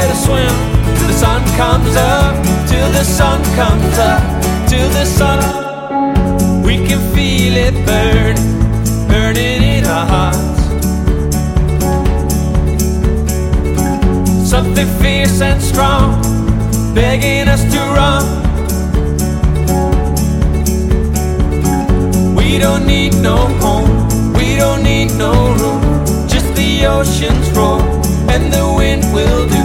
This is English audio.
to swim till the sun comes up, till the sun comes up, till the sun. We can feel it burning, burning in our hearts. Something fierce and strong, begging us to run. We don't need no home, we don't need no room, just the ocean's roar and the wind will do.